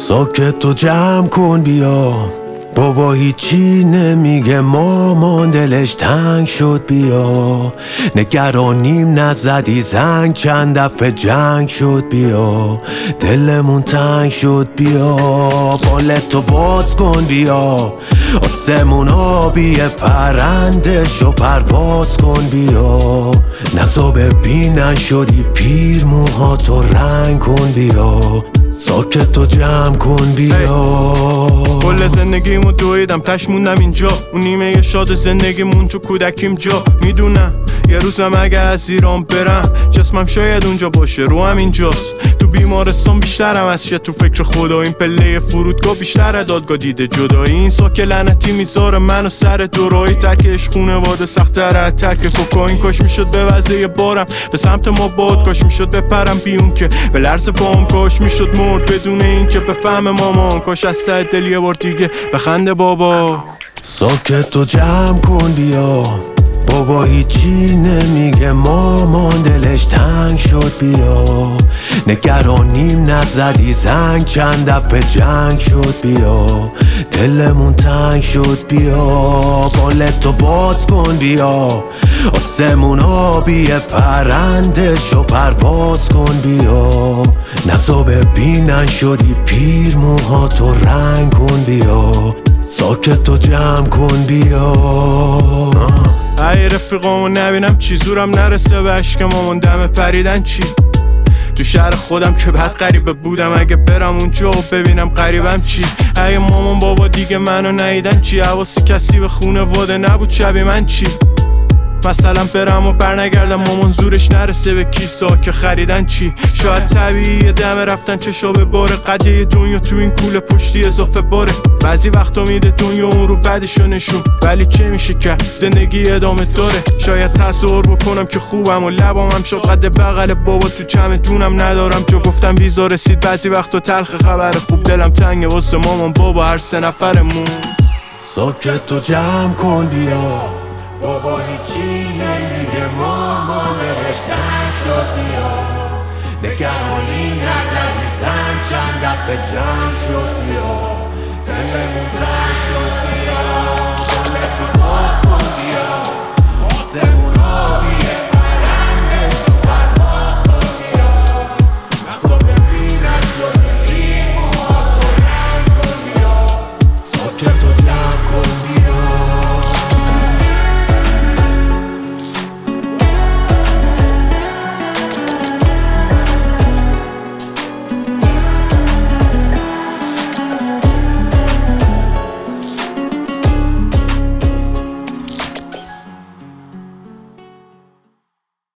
ساکت و جمع کن بیا، بابا هیچی نمیگه، مامان دلش تنگ شد بیا. نگرانیم نزدی زنگ، چند دفعه جنگ شد بیا. دلمون تنگ شد بیا، بالتو باز کن بیا. آسمون آبیه پرنده شو پرواز کن بیا. نزا ببینن شدی پیر، موهاتو رنگ کن بیا. ساکت و جمع کن بیا. کل زندگیمو دویدم تش موندم اینجا، اون نیمه شاد زندگیمون تو کودکیم جا. میدونم یه روزم اگه از ایران برم، جسمم شاید اونجا باشه، روحم اینجاست. تو بیمارستان بیشترم از شه، تو فکر خدا این پله فرودگاه بیشتر دادگاه دیده جدایی. این ساک لعنتی میذاره منو سر دورایی، ترکش خونواده سخت‌تر از ترک کوکائین. کاش میشد به وضعی بارم به سمت ما باد، کاش میشد بپرم بیون که به لرز پام، کاش میشد مرد بدون این که بفهم مامان، کاش از ته دل یه بار دیگه بخنده بابا. ساکت و جمع کن بیا، بابا هیچی نمیگه، مامان دلش تنگ شد بیا. نگرانیم نزدی زنگ، چند دفعه جنگ شد بیا. دلمون تنگ شد بیا، بالتو باز کن بیا. آسمون آبیه پرنده شو پرواز کن بیا. نزا ببینن شدی پیر، موهاتو رنگ کن بیا. ساکت و جمع کن بیا. ای رفیقامو نبینم چی، زورم نرسه به عشق مامان دم پریدن چی. تو شهر خودم که بد غریبه بودم، اگه برم اونجا و ببینم غریبم چی. اگه مامان بابا دیگه منو ندیدن چی، حواسی کسی به خونواده نبود شبیه من چی. مثلا برم و برنگردم مامان زورش نرسه به کیسا که خریدن چی. شاید طبیعیه دم رفتن چشا به باره، قضیه دنیا تو این کوله پشتی اضافه باره. بعضی وقتا میده دنیا اون رو بعدشو نشون، ولی چه میشه که زندگی ادامه داره. شاید تصور بکنم که خوبم و لبام هم شد قد بغل بابا، تو چمدونم ندارم جا گفتم ویزا رسید. بعضی وقتا تلخ خبر خوب، دلم تنگه واسه مامان بابا هر سه نفرمون. ساکت و جمع کن بیا، بابا هیچی نمیگه، مامان دلش تنگ شد بیا. نگرانی نزدی زنگ، چند دفعه جنگ شد بیا.